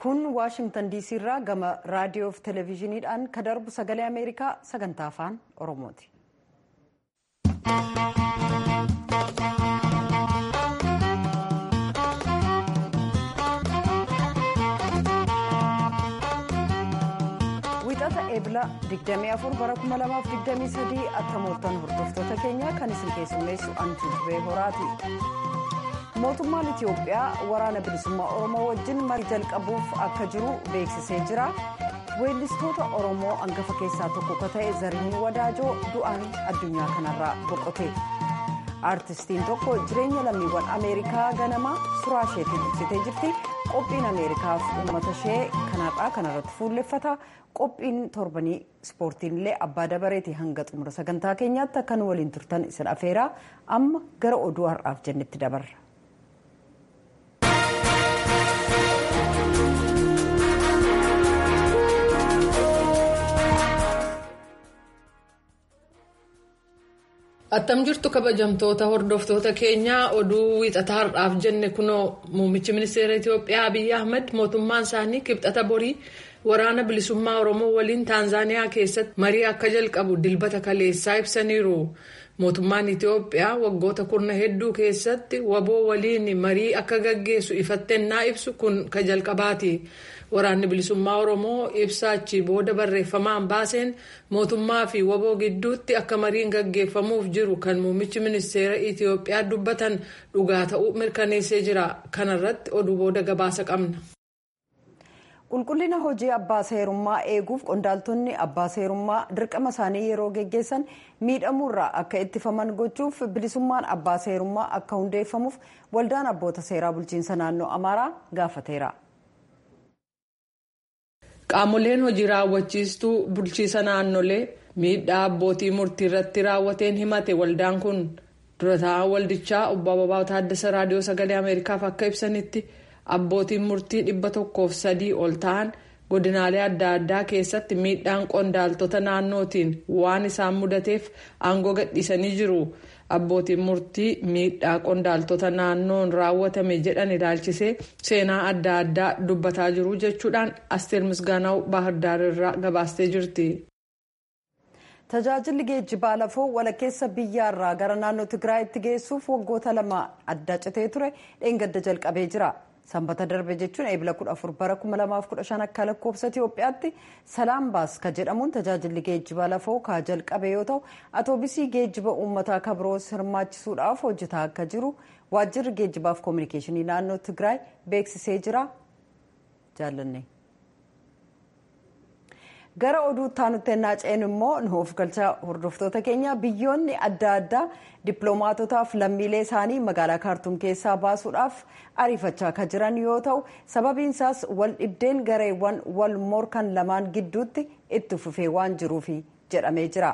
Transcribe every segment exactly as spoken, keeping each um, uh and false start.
kun Waashingtan diisii irraa gama raadiyoo fi televezyiiniidhaan kan darbu sagalee Ameerikaa sagantaa afaan Oromooti. Wixata eebila digdamii afur bara kuma lamaaf digdamii sadii akka mooltan hordoftoota keenya kan isin keessummeessu Antuu Dirree Horaati. Mootummaan Itiyoophiyaa waraana bilisummaa Oromoo wajjin marii jalqabuuf akka jiru beeksisee jira. Weellistoota Oromoo hangafa keessaa tokko ka ta'e Zarihuun Wadaajoo du'aan addunyaa kanarraa boqote. Aartistiin tokko jireenya lammiiwwan Ameerikaa ganamaa suuraa isheetiin ibsitee jirti. Qophiin Ameerikaaf uummata ishee kanarraa kanarratti fuulleffata. Qophiin torbanii ispoortiin illee abbaa dabareeti hanga xumura sagantaa keenyaatti akka nu waliin turtan isin afeeraa amma gara oduu har'aaf jennetti dabarra. Attam jirtu kabajamtoota hordoftoota keenyaa oduu wixataa har'aaf jenne kunoo muummichi ministeera Itiyoophiyaa Abiyyi Ahmed mootummaan isaanii kibxata borii waraana bilisummaa Oromoo waliin Taanzaaniyaa keessatti marii akka jalqabu dilbata kaleessaa ibsaniiru. Mootummaan Itiyoophiyaa waggoota kurna hedduu keessatti waboo waliin marii akka gaggeessu ifattennaa ibsu kun ka jalqabaati. Waraanni bilisummaa Oromoo ibsaachi booda barreeffamaan baaseen mootummaa fi waboo gidduutti akka mariin gaggeeffamuuf jiru kan muummichi ministeera Itiyoophiyaa dubbatan dhugaa ta'uu mirkaneessee jira. Kanarratti oduu booda gabaasa qabna. Qulqullina hojii abbaa seerummaa eeguuf qondaaltonni abbaa seerummaa dirqama isaanii yeroo geggeessan miidhamuurraa akka ittifaman gochuuf bilisummaan abbaa seerummaa akka hundeeffamuuf waldaan abboota seeraa bulchiinsa naannoo Amaaraa gaafateera. Qaamoleen hojii raawwachiistuu bulchiinsa naannolee miidhaa abbootii murtii irratti raawwateen himate waldaan kun dura taa'aa waldichaa obbo Ababaa Taaddasa raadiyoo sagalee Ameerikaaf akka ibsanitti abbootiin murtii dhibba tokkoof sadii ol ta'an godinaalee adda addaa keessatti miidhaan qondaaltota naannootiin waan isaan mudateef aangoo gadhiisanii jiru. Abbootiin murtii miidhaa qondaaltota naannoon raawwatame jedhan ilaalchisee seenaa adda addaa dubbataa jiru jechuudhaan Asteer Misgaanaw Baahirdaar irraa gabaastee jirti. Tajaajilli geejjibaa lafoo walakkeessa biyyaarraa gara naannoo Tigraayitti geessuuf waggoota lama adda citee ture dheengadda jalqabee jira. Sanbata darbe jechuun eebila kudha afur bara kuma lamaaf kudha shan akka lakkoofsa Itiyoophiyaatti Salaam Baas ka jedhamuun tajaajilli geejjibaa lafoo ka jalqabe yoo ta'u atoobisii geejjiba uummataa ka biroos hirmaachisuudhaaf hojjetaa akka jiru waajjirri geejjibaaf koominikeeshinii naannoo Tigraay beeksisee jira. Jaallanne. Gara oduu taanutti ennaa ceenu immoo nuuf galcha hordoftoota keenya biyyoonni adda addaa dippiloomaatotaaf lammiilee isaanii magaalaa Kaartuum keessaa baasuudhaaf ariifachaa kan jiran yoo ta'u sababiin isaas wal dhibdeen gareewwan wal morkan lamaan gidduutti itti fufee waan jiruuf jedhamee jira.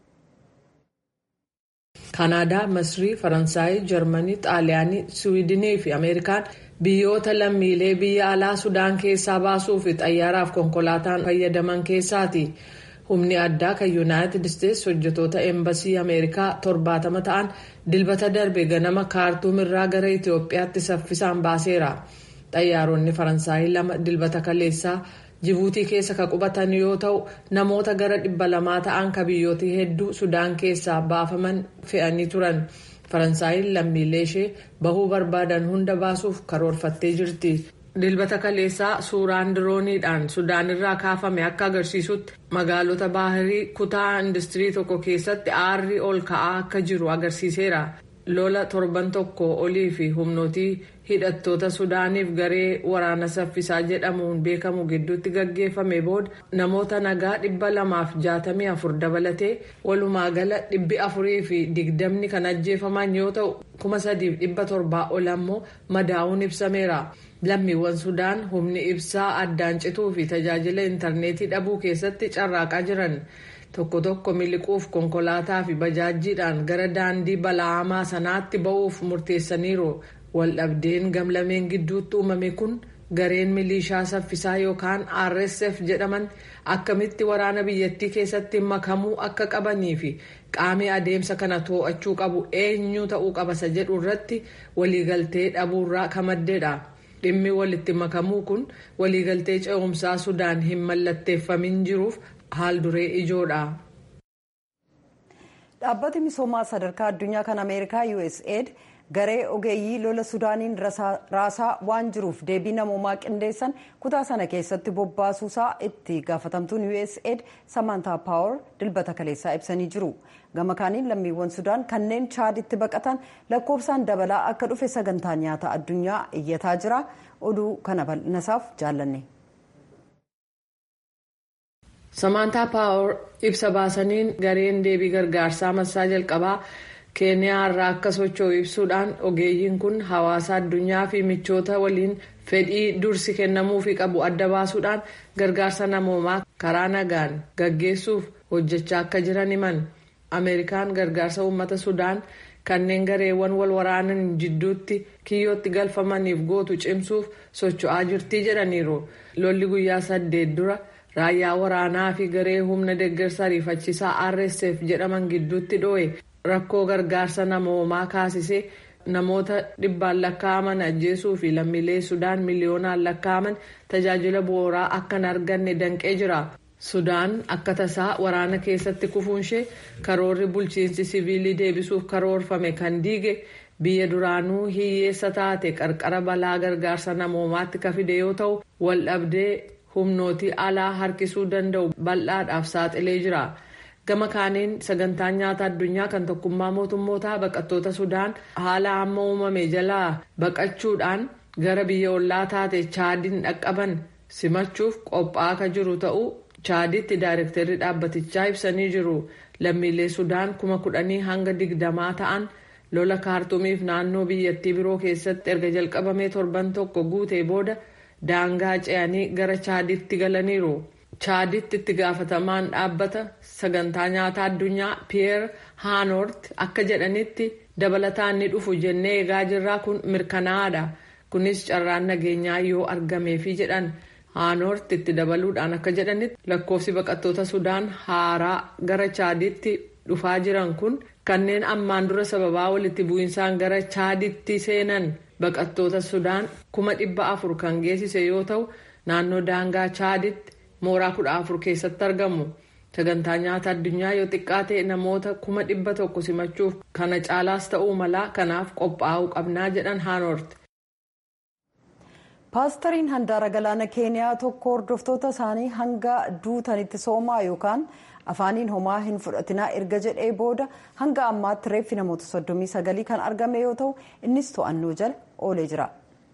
Kanaadaa, Masrii, Faransaay, Jarmanii, Xaaliyaanii, Siwiidinii fi Ameerikaan biyyoota lammiilee biyya alaa Sudaan keessaa baasuuf xayyaaraaf konkolaataan fayyadaman keessaati. Humni addaa kan Yuunaayitid Isteetsi hojjetoota eembasii Ameerikaa torbaatama ta'an dilbata darbe ganama Kaartuum irraa gara Itiyoophiyaatti saffisaan baaseera. Xayyaaronni Faransaay lama dilbata kaleessaa Jibuutii keessa ka qubatan yoo ta'u namoota gara dhibba lamaa ta'an ka biyyoota hedduu Sudaan keessaa baafaman fe'anii turan. Faransaay lammiilee ishee bahuu barbaadan hunda baasuuf karoorfattee jirti. Dilbata kaleessaa suuraan dirooniidhaan Sudaan irraa kaafame akka agarsiisutti magaalota baahirii kutaa industirii tokko keessatti aarri ol ka'aa akka jiru agarsiiseera. Lola torban tokko olii fi humnootii hidhattoota Sudaaniif garee waraana saffisaa jedhamuun beekamu gidduutti gaggeeffame booda namoota nagaa dhibba lamaaf jaatamii afur dabalatee walumaa gala dhibbi afurii fi digdamni kan ajjeefaman yoo ta'u kuma sadiif dhibba torbaa ol ammoo madaa'uun ibsameera. Lammiiwwan Sudaan humni ibsaa addaan cituu fi tajaajila intarneetii dhabuu keessatti carraaqaa jiran. Tokko tokko miliquuf konkolaataa fi bajaajjiidhaan gara daandii bala'amaa sanaatti ba'uuf murteessaniiru. Waldhabdeen gamlameen gidduutti uumame kun gareen milishaa saffisaa yookaan R S F jedhaman akkamitti waraana biyyattii keessatti makamuu akka qabanii fi qaamni adeemsa kana to'achuu qabu eenyu ta'uu qabasa jedhu irratti waliigaltee dhabuurraa ka maddeedha. dhimmi walitti makamuu kun waliigaltee ce'umsaa Sudaan hin mallatteeffamin jiruuf haal duree ijoodha. Dhaabbati misoomaa sadarkaa addunyaa kan Ameerikaa U S A I D garee ogeeyyii lola Sudaaniin raasaa waan jiruuf deebii namoomaa qindeessan kutaa sana keessatti bobbaasuusaa itti gaafatamtuun U S A I D Samantha Power dilbata kaleessaa ibsanii jiru. Gama kaaniin lammiiwwan Sudaan kanneen Chaaditti baqatan lakkoofsaan dabalaa akka dhufe sagantaa nyaata addunyaa iyyataa jira. Oduu kana bal'inasaaf jaallanne. Samantha Power ibsa baasaniin gareen deebii gargaarsaa massaa jalqabaa Keeniyaa irraa akka socho'u ibsuudhaan ogeeyyiin kun hawaasa addunyaa fi michoota waliin fedhii dursi kennamuufii qabu adda baasuudhaan gargaarsa namoomaa karaa nagaan gaggeessuuf hojjechaa akka jiran himan. Ameerikaan gargaarsa uummata Sudaan kanneen gareewwan wal waraanan jidduutti kiyyootti galfamaniif gootu cimsuuf socho'aa jirtii jedhaniiru. Lolli guyyaa saddeet dura raayyaa waraanaa fi garee humna deeggarsa ariifachiisaa R S F jedhaman gidduutti dho'e rakkoo gargaarsa namoomaa kaasisee namoota dhibbaan lakkaa'aman ajjeesuu fi lammiilee Sudaan miliyoonaan lakkaa'aman tajaajila bu'uuraa akka hin arganne danqee jira. Sudaan akka tasaa waraana keessatti kufuunshee karoorri bulchiinsi siviilii deebisuuf karoorfame kan diige biyya duraanuu hiyyeessa taate qarqara balaa gargaarsa namoomaatti ka fide yoo ta'u wal dhabdee humnootii alaa harkisuu danda'u bal'aadhaaf saaxilee jira. Gama kaaniin sagantaan nyaata addunyaa kan tokkummaa mootummootaa baqattoota Sudaan haala amma uumame jalaa baqachuudhaan gara biyya ollaa taate Chaadiin dhaqqaban simachuuf qophaa'aa kan jiru ta'uu Chaaditti daayirektarri dhaabbatichaa ibsanii jiru. Lammiilee Sudaan kuma kudhanii hanga digdamaa ta'an lola kaartumiif naannoo biyyattii biroo keessatti erga jalqabamee torban tokko guutee booda daangaa ce'anii gara Chaaditti galaniiru. Chaaditti itti gaafatamaan dhaabbata sagantaa nyaata addunyaa Pierre Haanort akka jedhanitti dabalataan ni dhufu jennee eegaa jirraa kun mirkanaa'aadha. Kunis carraan nageenyaa yoo argameefi jedhan. Haanort itti dabaluudhaan akka jedhanitti lakkoofsi baqattoota Sudaan haaraa gara Chaaditti dhufaa jiran kun kanneen ammaan dura sababaa walitti bu'insaan gara Chaaditti seenan baqattoota Sudaan kuma dhibba afur kan geessise yoo ta'u naannoo daangaa Chaaditti mooraa kudha afur keessatti argamu. Sagantaa nyaata addunyaa yoo xiqqaate namoota kuma dhibba tokko simachuuf kana caalaas ta'uu mala kanaaf qophaa'uu qabnaa jedhan Haanort. Paastariin handaara galaana Keeniyaa tokko hordoftoota isaanii hanga duutanitti soomaa yookaan afaaniin homaa hin fudhatinaa erga jedhee booda hanga ammaatti reeffi namoota soddomii sagalii kan argame yoo ta'u innis to'annoo jala oolee jira.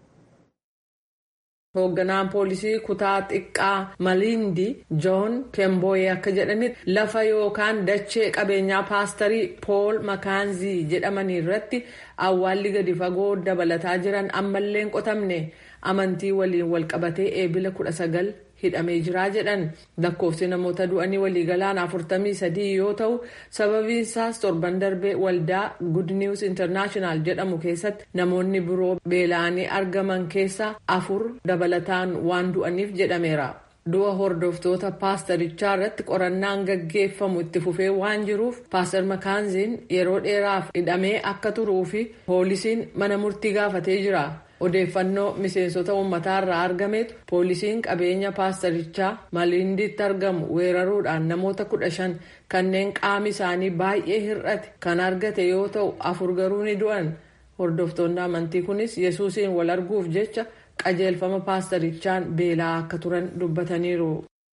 Hoogganaan poolisii kutaa xiqqaa Malindi Joon Kemboye akka jedhanitti lafa yookaan dachee qabeenyaa paastarii Pool Makaanzii jedhamanii irratti awwaalli gadi fagoo dabalataa jiran ammallee hin qotamne. Amantii waliin walqabatee eebila kudha sagal hidhamee jiraa jedhan. Lakkoofsi namoota du'anii waliigalaan afurtamii sadii yoo ta'u sababiin isaas torban darbee waldaa Good News International jedhamu keessatti namoonni biroo beela'anii argaman keessaa afur dabalataan waan du'aniif jedhameera. Du'a hordoftoota paastarichaa irratti qorannaan gaggeeffamu itti fufee waan jiruuf paastar Makaanziin yeroo dheeraaf hidhamee akka turuu fi poolisiin mana murtii gaafatee jira. Odeeffannoo miseensota uummataa irraa argametu poolisiin qabeenya paastarichaa Malindiitti argamu weeraruudhaan namoota kudha shan kanneen qaami isaanii baay'ee hir'ate kan argate yoo ta'u afur garuu ni du'an. Hordoftoonni amantii kunis Yesuusiin wal arguuf jecha qajeelfama paastarichaan beelaa akka turan dubbataniiru.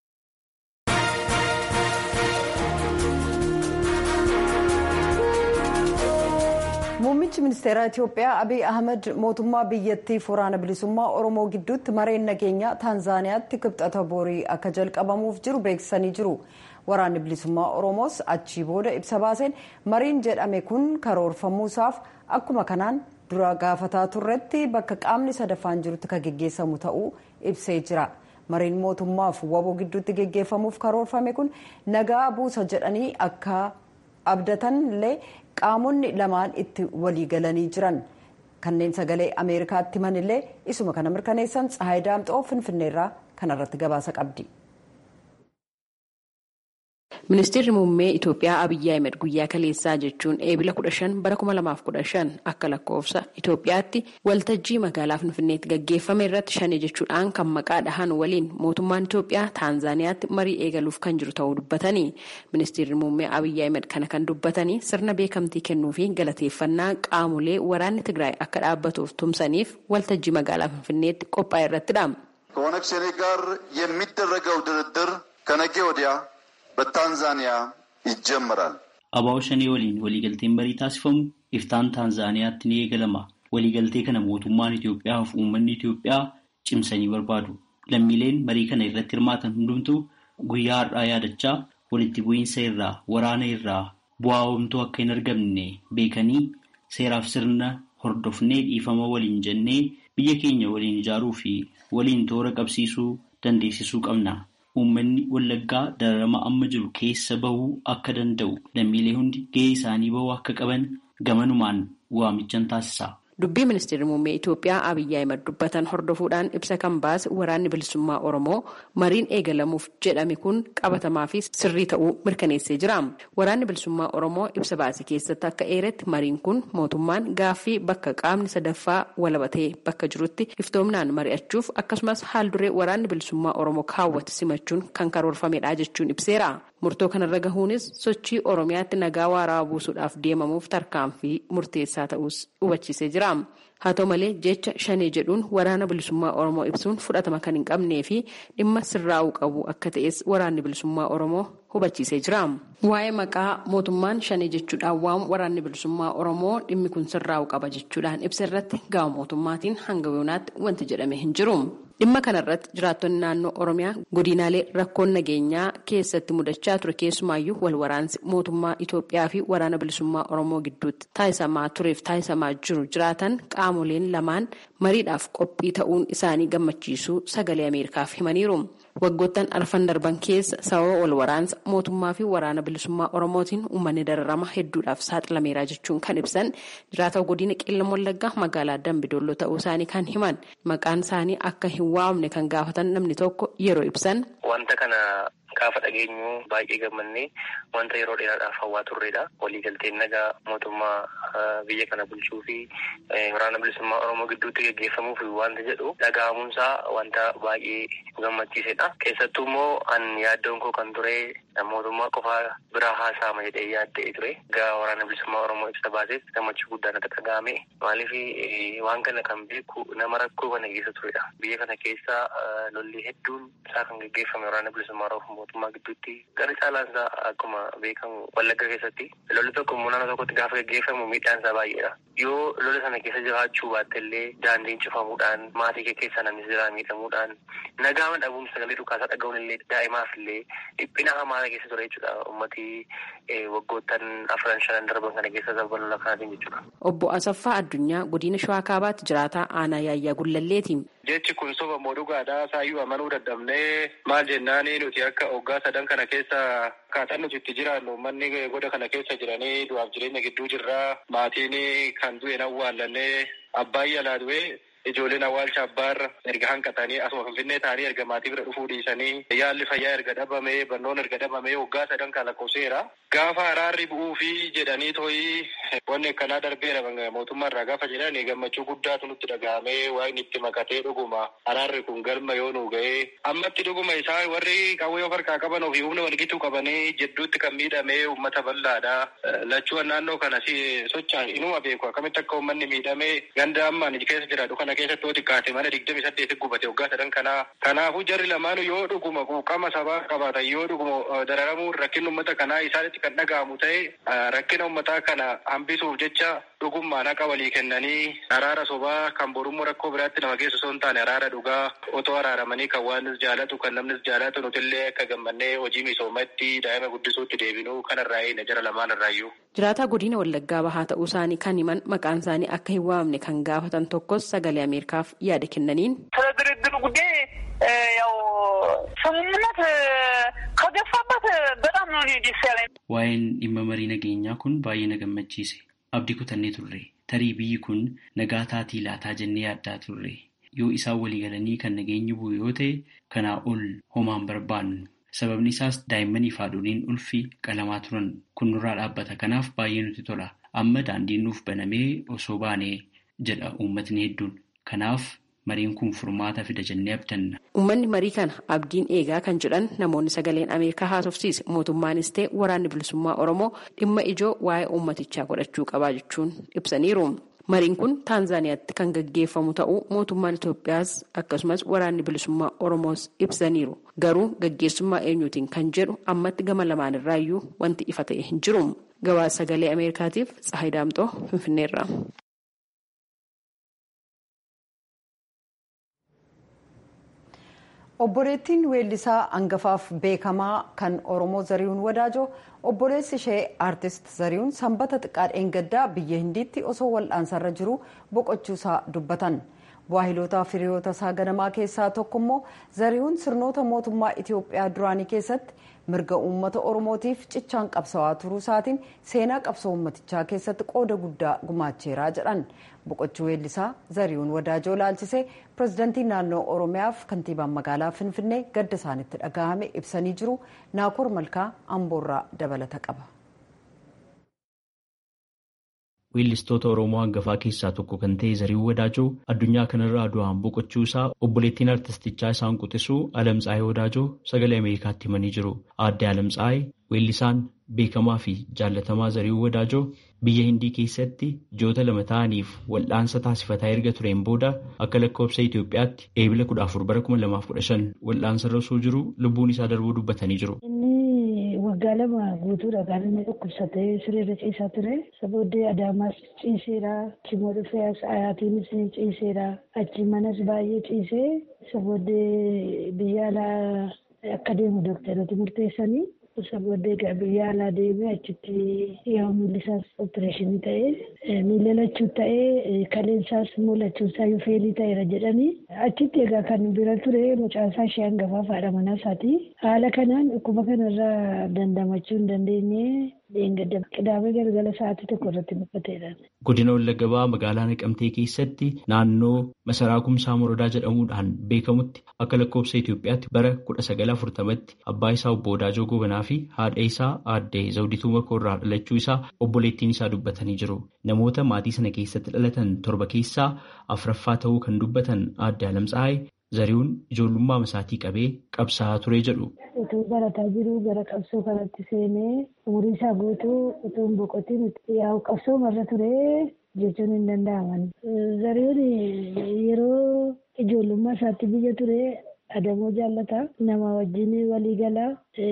Muummichi ministeeraa Itoophiyaa Abiy Ahmed mootummaa biyyattiif waraana bilisummaa Oromoo gidduutti mareen nageenyaa Taanzaaniyaatti kibxata borii akka jalqabamuuf jiru beeksisanii jiru. Waraanni bilisummaa Oromoos achii booda ibsa baaseen mariin jedhame kun karoorfamuusaaf akkuma kanaan dura gaafataa turretti bakka qaamni sadaffaan jirutti kan geggeessamu ta'uu ibsee jira. Mariin mootummaaf waboo gidduutti geggeeffamuuf karoorfame kun nagaa buusa jedhanii akka abdatan illee qaamonni lamaan itti walii galanii jiran. Kanneen sagalee Ameerikaatti himan illee isuma kana mirkaneessan Tsahaay Daamxoo Finfinneerraa kanarratti gabaasa qabdi. Ministeerri muummee Itoophiyaa Abiyyi Ahmed guyyaa kaleessaa jechuun eebila kudha shan bara kuma lamaaf kudha shan akka lakkoofsa Itoophiyaatti waltajjii magaalaa Finfinneetti gaggeeffame irratti shanii jechuudhaan kan maqaa dhahan waliin mootummaan Itoophiyaa Taanzaaniyaatti marii eegaluuf kan jiru ta'uu dubbatanii ministeerri muummee Abiyyi Ahmed kana kan dubbatanii sirna beekamtii kennuu fi galateeffannaa qaamolee waraanni Tigraay akka dhaabbatuuf tumsaniif waltajjii magaalaa Finfinneetti qophaa'e irrattidha. ከኦነግ ሸኔ ጋር የሚደረገው ድርድር ከነገ ወዲያ በታንዛኒያ ይጀምራል። አባው ሸኔ ወሊን ወሊገልቴን መሪ ታሲፈሙ ኢፍታን ታንዛኒያatti ni eegalama. Waliigaltee kana mootummaan Itoophiyaa fi uummanni Itoophiyaa cimsanii barbaadu. Lammiileen marii kana irratti hirmaatan hundumtuu guyyaa har'aa yaadachaa walitti bu'iinsa irraa waraana irraa bu'aa homtuu akka hin argamne beekanii seeraaf sirna hordofnee dhiifama waliin jennee biyya keenya waliin ijaaruu fi waliin toora qabsiisuu dandeessisuu qabna. Uummanni Wallaggaa dararama amma jiru keessa bahuu akka danda'u lammiilee hundi gahee isaanii bahuu akka qaban gamanumaan waamichan taasisa. Dubbii ministeerri muummee Itoophiyaa Abiyyi Ahmed dubbatan hordofuudhaan ibsa kan baase waraanni bilisummaa Oromoo mariin eegalamuuf jedhame kun qabatamaa fi sirrii ta'uu mirkaneessee jira. Waraanni bilisummaa Oromoo ibsa baase keessatti akka eeretti mariin kun mootummaan gaaffii bakka qaamni sadaffaa walabatee bakka jirutti iftoomnaan mari'achuuf akkasumas haalduree waraanni bilisummaa Oromoo kaawwate simachuun kan karoorfamedha jechuun ibseera. Murtoo kanarra gahuunis sochii Oromiyaatti nagaa waaraa buusuudhaaf deemamuuf tarkaanfii murteessaa ta'us hubachiisee jira. Haa ta'u malee jecha shanee jedhuun waraana bilisummaa Oromoo ibsuun fudhatama kan hin qabnee fi dhimma sirraa'uu qabu akka ta'es waraanni bilisummaa Oromoo hubachiisee jira. Waa'ee maqaa mootummaan shanee jechuudhaan waamu waraanni bilisummaa Oromoo dhimmi kun sirraa'uu qaba jechuudhaan ibsa irratti gama mootummaatiin hanga yoonaatti wanti jedhame hin jiru. Dhimma kanarratti jiraattonni naannoo Oromiyaa godinaalee rakkoon nageenyaa keessatti mudachaa ture keessumaayyuu wal waraansi mootummaa Itoophiyaa fi waraana bilisummaa Oromoo gidduutti taasisamaa tureef taasisamaa jiru jiraatan qaamoleen lamaan mariidhaaf qophii ta'uun isaanii gammachiisuu sagalee Ameerikaaf himaniiru. Waggoottan arfan darban keessa sababa wal waraansa mootummaa fi waraana bilisummaa Oromootiin uummanni dararama hedduudhaaf saaxilameera jechuun kan ibsan jiraata godina Qeellam Wallaggaa magaalaa Dambidolloo ta'uu isaanii kan himan maqaan isaanii akka hin waamne kan gaafatan namni tokko yeroo ibsan. Wanta kana gaafa dhageenyu baay'ee gammannee wanta yeroo dheeraadhaaf hawwaa turredha. Waliigalteen nagaa mootummaa biyya kana bulchuu fi waraana bilisummaa Oromoo gidduutti gaggeeffamuuf wanta jedhu dhaga'amuunsaa wanta baay'ee gammachiisedha. Keessattuu immoo an yaaddoon koo kan ture mootummaa qofaa biraa haasa'ama jedhee yaaddee ture. Gaa waraana bilisummaa Oromoo ibsa baaseef gammachuu guddaan akka dhaga'ame. Maaliif waan kana kan beeku nama rakkoo kana keessa turedha. Biyya kana keessa lolli hedduun isaa kan gaggeeffame waraana bilisummaa Oromoo mootummaa gidduutti gara caalaansaa akkuma beekamu Wallagga keessatti lolli tokko immoo naannoo tokkotti gaafa gaggeeffamu miidhaan isaa baay'eedha. Yoo lola sana keessa jiraachuu baatte illee daandiin cufamuudhaan maatii kee keessa namni jiraa miidhamuudhaan nagaama dhabuun sagalee dhukaasaa dhaga'uun illee daa'imaaf illee dhiphina hamaa keessa ture jechuudha. Uummatii waggoottan afran shanan darban kana keessa sababa lola kanaatiin jechuudha. Obbo Asaffaa Addunyaa godina Shawaa Kaabaatti jiraataa aanaa Yaayyaa Gullalleetiin. Jechi kun soba moo dhugaadhaa saayyuu amanuu dadhabnee maal jennaanii nuti akka hoggaa sadan kana keessa akkaataan nuti itti jiraannu manni goda kana keessa jiranii du'aaf jireenya gidduu jirraa maatiin kan du'e awwaallannee abbaan yaalaa du'e ijoolleen awwaalcha abbaarra erga hanqatanii asuma Finfinnee ta'anii erga maatii bira dhufuu dhiisanii yaalli fayyaa erga dhabamee barnoon erga dhabamee hoggaa sadan kan lakkoofseera. Gaafa araarri bu'uu fi jedhanii tooyi wanni akkanaa darbeera mootummaa irraa gaafa jedhan gammachuu guddaatu nutti dhaga'amee waaqni itti makatee dhuguma araarri kun galma yoo nu ga'ee ammatti dhuguma isaa warri qawwee of harkaa qaban ofii humna walgituu qabanii jidduutti kan miidhamee uummata bal'aadha. Lachuun naannoo kana socho'an inuma beeku akkamitti akka uummanni miidhamee ganda ammaan keessa jiraatu kana keessatti yoo xiqqaate mana digdami saddeetti gubate waggaa sadan kanaa. Kanaafuu jarri lamaanu yoo dhuguma quuqama sabaa qabaatan yoo dhuguma dararamuu rakkinni uummata kanaa isaanitti kan dhaga'amu ta'e rakkina uummataa kana hambisuuf jecha dhugummaan haqa walii kennanii araara sobaa kan borummoo rakkoo biraatti nama geessu osoo hin taane araara dhugaa otoo araaramanii kan waanis jaalatu kan namnis jaalatu nutillee akka gammannee hojii misoomatti daa'ima guddisuutti deebinuu kanarraa eegna jara lamaan irraayyuu. Jiraataa godina Wallaggaa bahaa ta'uu isaanii kan himan maqaan isaanii akka hin waamne kan gaafatan tokkos sagalee Ameerikaaf yaada kennaniin. ስለ ድርድሩ ጉዳይ ያው ስምምነት ከገፋበት በጣም ነው ደስ ያለኝ። Waa'een dhimma marii nageenyaa kun baay'ee na gammachiise. Abdii kutannee turre. Tarii biyyi kun nagaa taatii laataa jennee yaaddaa turre. Yoo isaan walii galanii kan nageenyi bu'u yoo ta'e kanaa ol homaan barbaannu. Sababni isaas daa'immaniif haadholiin ulfii qalamaa turan kun nurraa dhaabbata. Kanaaf baay'ee nutti tola. Amma daandiin nuuf banamee osoo baanee jedha uummatni hedduun. Kanaaf mariin kun furmaata fida jennee abdanna. Uummanni marii kana abdiin eegaa kan jedhan namoonni sagaleen Ameerikaa haasofsiise mootummaanis ta'e waraanni bilisummaa Oromoo dhimma ijoo waa'ee uummatichaa godhachuu qabaa jechuun ibsaniiru. Mariin kun Taanzaaniyaatti kan gaggeeffamu ta'uu mootummaan Itoophiyaas akkasumas waraanni bilisummaa Oromoos ibsaniiru. Garuu gaggeessummaa eenyuutiin kan jedhu ammatti gama lamaan irraayyuu wanti ifa ta'e hin jiru. Gabaasa sagalee Ameerikaatiif Tsahaay Daamxoo Finfinneerra. Obboleettiin weellisaa hangafaaf beekamaa kan Oromoo Zarihuun Wadaajoo obboleessi ishee aartist Zarihuun sanbata xiqqaa dheengaddaa biyya Hindiitti osoo wal'aansarra jiru boqochuusaa dubbatan. Waahiloota firiyoota isaa ganamaa keessaa tokko immoo Zarihuun sirnoota mootummaa Itoophiyaa duraanii keessatti mirga uummata Oromootiif cichaan qabsawaa turuu isaatiin seenaa qabsoo uummatichaa keessatti qooda guddaa gumaacheeraa jedhan. Boqochuu weellisaa Zarihuun Wadaajoo laalchisee pirezidantii naannoo Oromiyaaf kantiibaan magaalaa Finfinnee gadda isaanitti dhagahame ibsanii jiru. Naakoor Malkaa Amboorraa dabalata qaba. Weellistoota Oromoo hangafaa keessaa tokko kan ta'e Zarihuun Wadaajoo addunyaa kanarraa du'aan boqochuu isaa obboleettiin artistichaa isaan quxisuu Alamtsaayee Wadaajoo sagalee Ameerikaatti himanii jiru. Aadde Alamtsaayee weellisaan beekamaa fi jaallatamaa Zarihuun Wadaajoo biyya Hindii keessatti ji'oota lama ta'aniif wal'aansa taasifataa erga tureen booda akka lakkoofsa Itoophiyaatti eebila kudha afur bara kuma lamaaf kudha shan wal'aansarra osoo jiru lubbuun isaa darbuu dubbatanii jiru. Waggaa lama guutuudha kan inni dhukkubsatee sirriirra ciisaa ture. Sabooddee Adaamaas ciiseera. Kimoo dhufee Ayaatiinis ciiseera. Achi manas baay'ee ciisee sabooddee biyya alaa akka deemu dooktarooti murteessanii. Sabooddee biyya alaa deemee achitti yoo miillisaas opereeshinii ta'ee miila lachuu ta'ee kaleensaas mul'achuu isaa yoo feelii ta'eera jedhanii achitti egaa kan bira ture mucaasaa ishee hangafaa haadha manaa isaati. Haala kanaan dhukkuba kanarraa dandamachuu hin dandeenye dheengadda qidaamee galgala sa'aatii tokko irratti boqoteedha. Godina Wallagga Bahaa magaalaa Naqamtee keessatti naannoo masaraa Kumsaa Morodaa jedhamuudhaan beekamutti akka lakkoofsa Itoophiyaatti bara kudha sagal afurtamatti abbaa isaa obbo Wadaajoo Gobanaa fi haadha isaa aadde Zawdituu Makoorraa dhalachuu isaa obboleettiin isaa dubbatanii jiru. Namoota maatii sana keessatti dhalatan torba keessaa afuraffaa ta'uu kan dubbatan aadde Alamtsaayee Zarihuun ijoollummaa masaatii qabee qabsaa'aa ture jedhu. Utuu barataa jiru gara qabsoo kanatti seenee umurii isaa guutuu utuu hin boqotiin yaa'u qabsoo marra ture jechuun hin danda'aman. Zarihuun yeroo ijoollummaa isaatti biyya ture adamoo jaallata. Nama wajjin walii gala.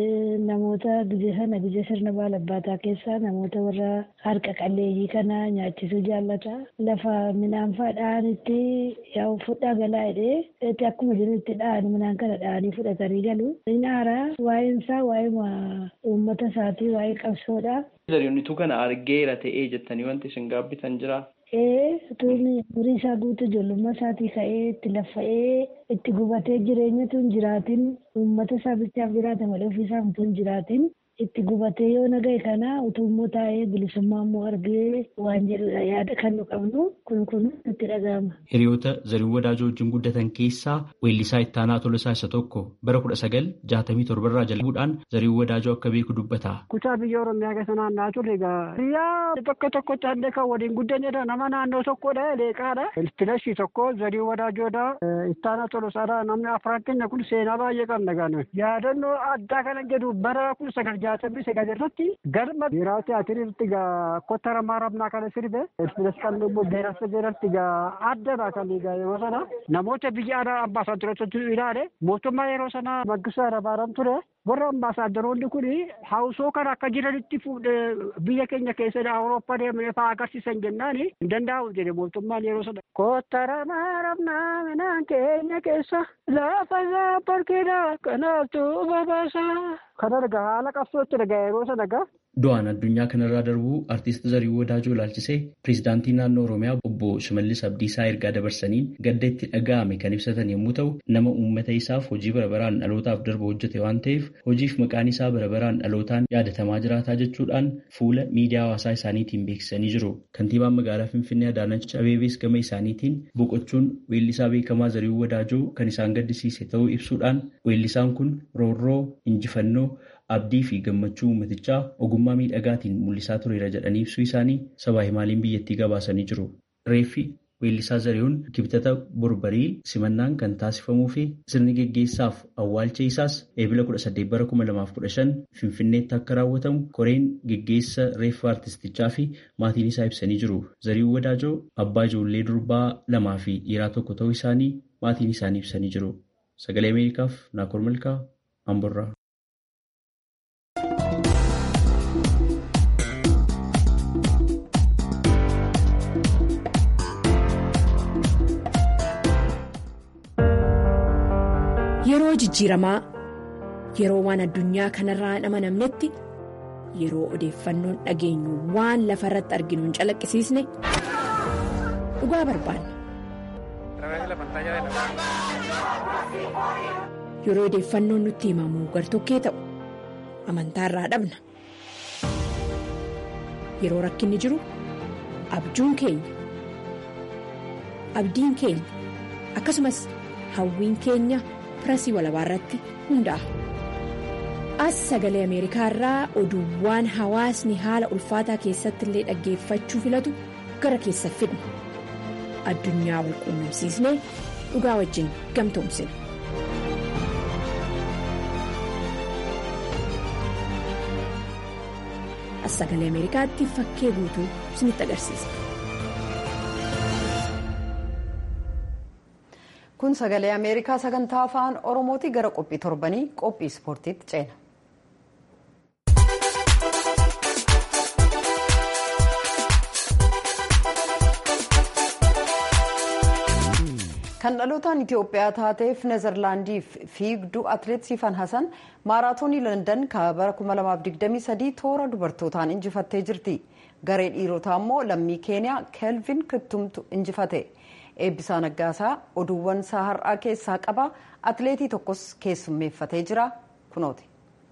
Namoota biyya sana biyya sirna baalabbaataa keessaa namoota warra harka qalleeyyii kana nyaachisuu jaallata. Lafa midhaan fa'aa dha'anitti yaa'u fudhaa galaa jedhee akkuma jiru itti dha'an midhaan kana dha'anii fudhatanii galu. Inni haaraa waa'een isaa waa'ee uummata isaatii waa'ee qabsoodha. Zarihuunitu kana argeera ta'ee jettanii wanti isin gaabbitan jira. Ee tuunni umurii isaa guutuu ijoollummaa isaatii ka'ee itti laffa'ee itti gubatee jireenya tun jiraatin uummata isaa bichaaf jiraata malee ofii isaa tun jiraatin itti gubatee yoo naga'e kana utuu immoo taa'ee bilisummaa immoo argee waan jedhudha yaada kan nu qabnu kun kun nutti dhaga'ama. Hiriyoota Zarihuun Wadaajoo wajjin guddatan keessaa weellisaa Ittaanaa Tolosaa isa tokko bara kudha sagal jaatamii torbarraa jalqabuudhaan Zarihuun Wadaajoo akka beeku dubbata. Kutaa biyya Oromiyaa keessa naanna'aa turre egaa biyya bakka tokkotti haallee kan waliin guddanedha nama naannoo tokkodha leeqaadha. Filashii tokko Zarihuun Wadaajoodha. Ittaanaa Tolosaadha namni afran keenya kun seenaa baay'ee qabna gaana. Yaadannoo addaa kana jedhu bara kun sagal jaatamii sagal irratti galma biiraa tiyaatiriitti gaa kottara maarabnaa kana sirbe filash kan immoo beerasa jedhamti gaa addadha kan egaa yeroo sana namoota biyya alaa ambaasaadarootu ilaale mootummaa yeroo sana Mangistuu Hayilamaariyaam ture. Warra ambaasaadaronni kun hausoo kana akka jiranitti fuudhee biyya keenya keessa Awurooppaa deemanii fa'aa agarsiisan jennaan hin danda'u jedhe mootummaan yeroo sana. Kottara maarabnaa midhaan keenya keessa lafa isaa parkeedha kanaaftu babaasa. Kana dhagaa haala qabsootti dhagaa yeroo sana dhagaa Du'aan addunyaa kanarraa darbuu artiist Zariihuu Wadaajoo ilaalchisee pireezidaantii naannoo Oromiyaa obbo Shimallis Abdiisaa ergaa dabarsaniin gadda itti dhaga'ame kan ibsatan yommuu ta'u, nama uummata isaaf hojii barabaraan dhalootaaf darbu hojjete waan ta'eef hojiif maqaan isaa barabaraan dhalootaan yaadatamaa jiraataa jechuudhaan fuula miidiyaa hawaasaa isaaniitiin beeksisanii jiru. Kantiibaan magaalaa Finfinnee Adaanach Abeebees gama isaaniitiin boqochuun weellisaa beekamaa Zariihuu Wadaajoo kan isaan gaddisiise ta'uu ibsuudhaan weellisaan kun roorroo, injifannoo, abdii fi gammachuu uummatichaa ogummaa miidhagaatiin mul'isaa tureera jedhanii ibsuu isaanii sabaa himaaliin biyyattii gabaasanii jiru. Reeffi weellisaa Zariihuun kibxata borbarii simannaan kan taasifamuu fi sirni geggeessaaf awwaalcha isaas eebila kudha saddeet bara kuma lamaaf kudha shan Finfinneetti akka raawwatamu koreen geggeessa reeffa artistichaa fi maatiin isaa ibsanii jiru. Zariihuu Wadaajoo abbaa ijoollee durbaa lamaa fi dhiiraa tokko ta'uu isaanii maatiin isaanii ibsanii jiru. Sagalee Ameerikaaf Naakoor Malkaa Amborraa. Yeroo jijjiiramaa, yeroo waan addunyaa kanarraa hin amanamnetti, yeroo odeeffannoon dhageenyu waan lafa irratti arginu hin calaqqisiisne dhugaa barbaanna. Yeroo odeeffannoon nutti himamu gartokkee ta'u amantaarraa dhabna. Yeroo rakkinni jiru abjuun keenya, abdiin keenya akkasumas hawwiin keenya Pirasii walabaa irratti hundaa'a. As sagalee Ameerikaa irraa oduuwwan hawaasni haala ulfaataa keessatti illee dhaggeeffachuu filatu gara keessa fidna. Addunyaa wal quunnamsiisnee dhugaa wajjin gamtoomsina. As sagalee Ameerikaatti fakkee guutuu isinitti agarsiisa. Kun sagalee Ameerikaa sagantaa afaan Oromooti. Gara qophii torbanii qophii ispoortiitti ceena. Kan dhalootaan Itoophiyaa taateef Neezerlaandiif fiigduu atileet Siifan Hasan maaraatoonii London bara kuma lamaaf digdamii sadii toora dubartootaan injifattee jirti. Garee dhiirotaa immoo lammii Keeniyaa Kelvin Kiptumtu injifate. Eebbisaa Naggaasaa oduuwwan isaa har'aa keessaa qaba. Atileetii tokkos keessummeeffatee jira. Kunooti.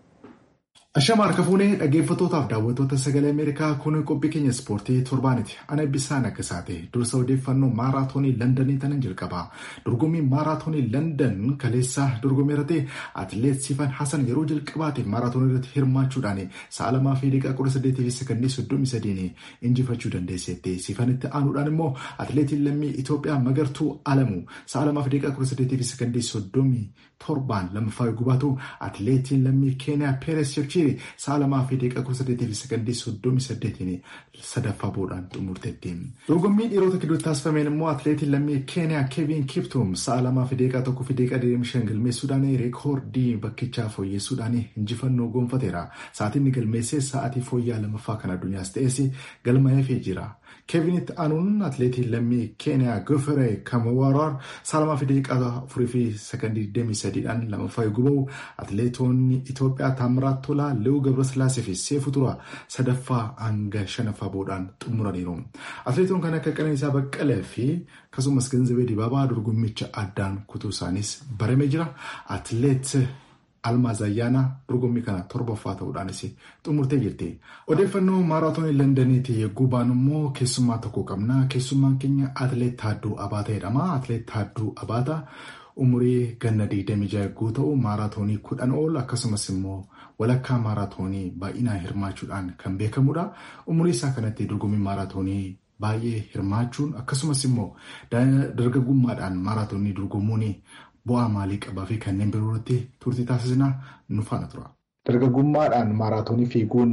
Ashama harka fuunee dhaggeeffattootaaf daawwattoota sagalee Ameerikaa kun qophii keenya ispoortii torbaaniti. Ana Eebbisaa Naggasaati. Dursa odeeffannoo maaraatoonii Londonii tanan jalqaba. Dorgommii maaraatoonii London kaleessa dorgomeerate atileet Siifan Hasan yeroo jalqabaatiif maaraatoonii irratti hirmaachuudhaan sa'a lamaa fi daqiiqaa kudha saddeetii fi sekondii soddomii sadiin injifachuu dandeesseetti. Siifanitti aanuudhaan immoo atileetiin lammii Itoophiyaa Magartuu Alamuu sa'a lamaa fi daqiiqaa kudha saddeetii fi sekondii soddomii torbaan lammaffaa gubaatu atileetiin lammii Keeniyaa Peeres Chirchiri sa'a lamaa fi daqiiqaa kudha saddeetii fi sekondii soddomii saddeetiin sadaffaa boodaan xumurteetti. Dorgommii dhiirota gidduutti taasifameen immoo atileetiin lammii Keeniyaa Kevin Kiptum sa'a lamaa fi daqiiqaa tokkoo fi daqiiqaa digdamii shan galmeessuudhaan reekoordii bakkichaa fooyyessuudhaan injifannoo gonfateera. Sa'aatiin inni galmeessee sa'aatii fooyyaa lammaffaa kan addunyaas ta'es galmaa'eefii jira. Kevinitti aanuun atileetiin lammii Keeniyaa Goferee Kamawaraar sa'a lamaa fi daqiiqaa afurii fi sekondii digdamii sadiidhaan lammaffaa guba'u atileetonni Itoophiyaa Taamiraat Tolaa, Leewuu Gabrasillaasee fi Seefuu Turaa sadaffaa hanga shanaffaa boodaan xumuraniiru. Atileetonni kan akka Qananiisaa Baqqalee fi akkasumas Ganzabee Dibaabaa dorgommicha addaan kutuu isaanis baramee jira. Atileet Almaaz Ayyaanaa dorgommii kana torbaffaa ta'uudhaanis xumurtee jirti. Odeeffannoo maaraatoonii Londoniitti yogguu baanu immoo keessummaa tokko qabna. Keessummaan keenya atileet Taadduu Abaataa jedhama. Atileet Taadduu Abaataa umurii ganna digdamii jaha yogguu ta'u maaraatoonii kudhan ol akkasumas immoo walakkaa maaraatoonii baay'inaan hirmaachuudhaan kan beekamudha. Umurii isaa kanatti dorgommii maaraatoonii baay'ee hirmaachuun akkasumas immoo dargaggummaadhaan maaraatoonii dorgomuun bu'aa maalii qabaa fi kanneen birootti turtii taasisnaa nu faana tura. Dargaggummaadhaan maaraatoonii fiiguun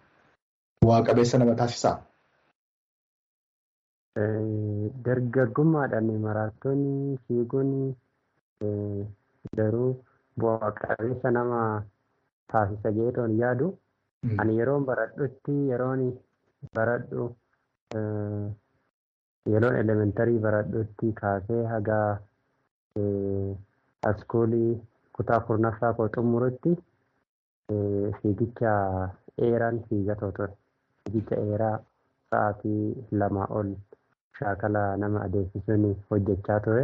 bu'aa qabeessa nama taasisaa? Dargaggummaadhaan maaraatoonii fiiguun garuu bu'aa qabeessa nama taasisa jedhuun yaadu. Ani yeroon baradhutti yeroon baradhu yeroon elementarii baradhutti kaasee haga askuulii kutaa kurnaffaa koo xumurutti fiigicha dheeraan fiigatoo ture. Fiigicha dheeraa sa'aatii lamaa ol shaakala nama adeemsisuun hojjechaa ture.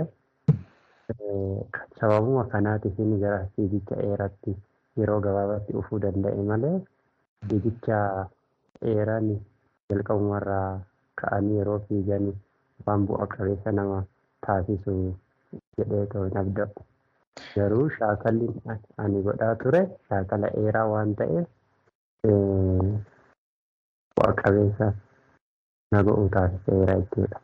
Sababuma kanaatiif gara fiigicha dheeraatti yeroo gabaabaatti dhufuu danda'e malee fiigicha dheeraan jalqabumarraa ka'anii yeroo fiigan waan bu'a qabeessa nama taasisu jedhee too hin abda'u. Garuu shaakalli ani godhaa ture shaakala dheeraa waan ta'eef bu'a qabeessa na go'uu taasiseera jechuudha.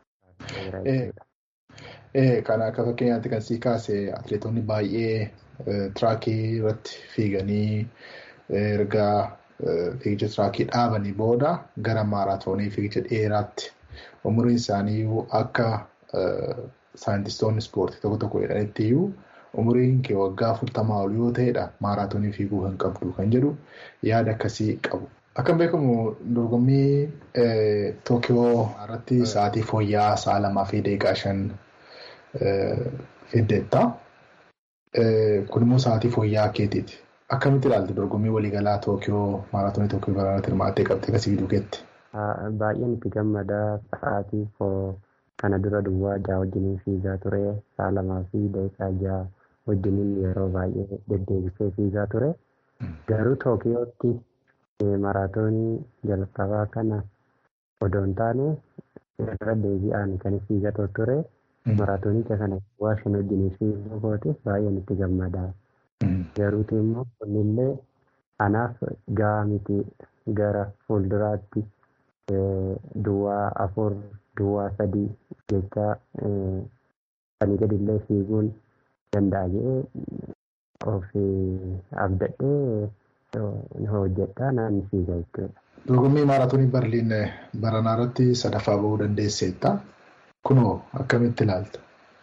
Kan akka fakkeenyaatti kan sii kaase atileetonni baay'ee tiraakii irratti fiiganii erga fiigicha tiraakii dhaabanii booda gara maaraatoonii fiigicha dheeraatti umuriin isaanii akka saayintistoonni ispoortii tokko tokko jedhanitti iyyuu umuriin kee waggaa afurtamaa ol yoo ta'edha maaraatoonii fiiguu kan qabdu kan jedhu yaada akkasii qabu. Akkam beekamu dorgommii Tookiyoo irratti sa'aatii fooyya'aa sa'a lamaa fi daqiiqaa shan fiddeetta. Kun immoo sa'aatii fooyya'aa keetiiti. Akkamitti ilaalta dorgommii waliigalaa Tookiyoo maaraatoonii Tookiyoo baraarratti hirmaattee qabxee kasii fiduu keetti? Baay'een itti gammadaa sa'aatii kana dura duwwaa ja'a wajjiniin fiigaa ture sa'a lamaa fi daqiiqaa ja'a wajjiniin yeroo baay'ee deddeebisee fiigaa ture. Garuu Tookiyootti maraatoonii jalqabaa kana odoo hin taane irra deebi'aan kan fiigatoo ture. Maraatoonicha kana waa shan wajjiniin fiiguu kootiif baay'een itti gammadaa. Garuuti immoo kunillee anaaf gahaa miti gara fuulduraatti duwwaa afur duwwaa sadii jecha kan gadillee fiiguun danda'a jedhee of abdadhee hojjedhaa naan fiiga jechuudha. Dorgommii maaraatoonii Berliin baranaa irratti sadaffaa bahuu dandeesseetta. Kunoo akkamitti ilaalta?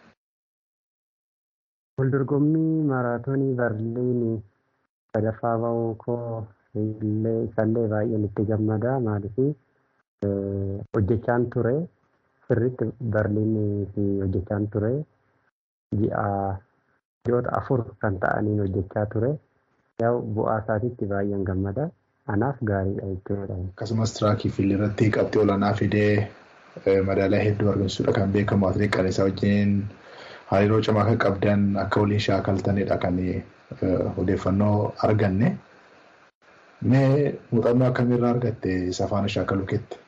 Waldorgommii maaraatoonii Berliin sadaffaa bahuu koo illee isallee baay'een itti gammadaa maaliif hojjechaan ture sirriitti Berliin fi hojjechaan ture ji'a ji'oota afur kan ta'aniin hojjechaa ture yaa'u bu'aa isaatiitti baay'een gammada anaaf gaariidha jechuudha. Akkasumas tiraakii fiilii irratti qabxii olaanaa fidee madaaliyaa hedduu argamsiisuudha kan beekamu atileet Qananiisaa wajjin hariiroo cimaa kan qabdan akka waliin shaakaltanidha kan odeeffannoo arganne. Mee muuxannoo akkamiirraa argatte isa faana shaakaluu keetti?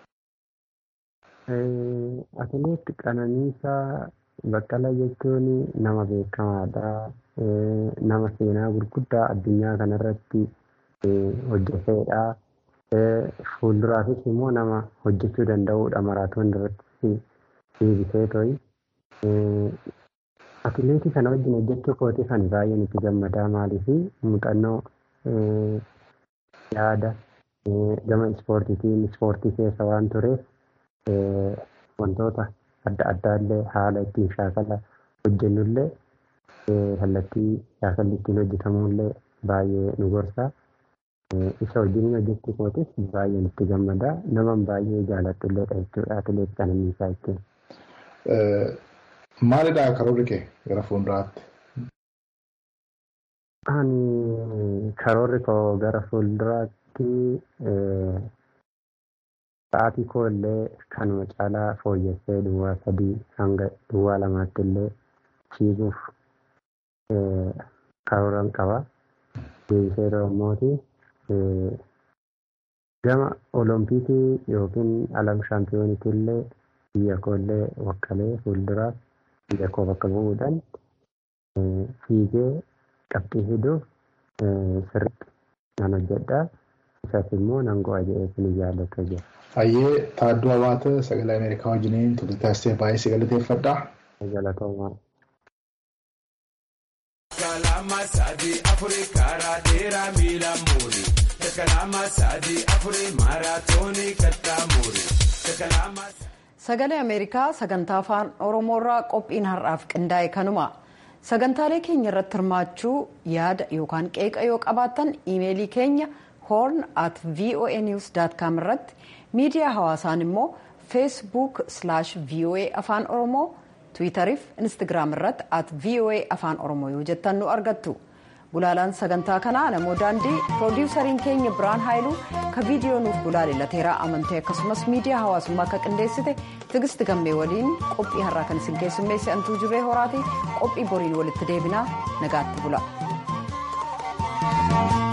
Atileet Qananiisaa Baqqalaa jechuun nama beekamaadha. Nama seenaa gurguddaa addunyaa kanarratti hojjeteedha. Fuulduraafis immoo nama hojjechuu danda'uudha maraatoon irratti fiigisee to'i. Atileetii kana wajjin hojjechuu kootii kan baay'een itti gammadaa maaliif muuxannoo yaada gama ispoortiitiin ispoortii keessa waan tureef wantoota adda addaallee haala ittiin shaakala hojjennullee kallattii shaakalli ittiin hojjetamullee baay'ee nu gorsa. Isa wajjin hojjechuu kootis baay'een itti gammadaa naman baay'ee jaaladhulleedha jechuudha atileet Qananiisaa jechuun. Maalidha karoorri kee gara fuulduraatti? Ani karoorri koo gara fuulduraatti sa'aatii koo illee kanuma caalaa fooyyessee duwwaa sadii hanga duwwaa lamaatti illee fiiguuf karooran qaba. Deebisee Oromooti gama Oloompiikii yookiin alam shaampiyooniitti illee biyya koo illee wakkalee fuulduraaf biyya koo bakka bu'uudhaan fiigee qabxii fiduuf sirriitti nan hojjedha. Isas immoo nan go'a jedhee ni jaallatu jira. Hayyee Taadduu Abaata sagalee Ameerikaa wajjiniin turtii taasisee baay'ee si galateeffadha. Galatoomaa. Kalama sadii afurii karaa dheeraa miila muuri. Kalama sadii afurii maaraatoonii kattaa muuri. Sagalee Ameerikaa sagantaa afaan Oromoorraa qophiin har'aaf qindaa'e kanuma. Sagantaalee keenya irratti hirmaachuu yaada yookaan qeeqa yoo qabaattan iimeelii keenya horn at voa news dot com irratti miidiyaa hawaasaan immoo feesbuuk slash voa afaan oromoo tiwiitariif instagiraam irratti at voa afaan oromoo yoo jettan nu argattu. Gulaalaan sagantaa kanaa namoo daandii piroodiwusariin keenya Biraan Haayiluu ka viidiyoo nuuf gulaale lateeraa amantee akkasumas miidiyaa hawaasummaa akka qindeessite Tigisti Gammee waliin qophii har'aa kan isin keessummeesse Antuu Jiree Horaati qophii boriin walitti deebinaa nagaatti bula.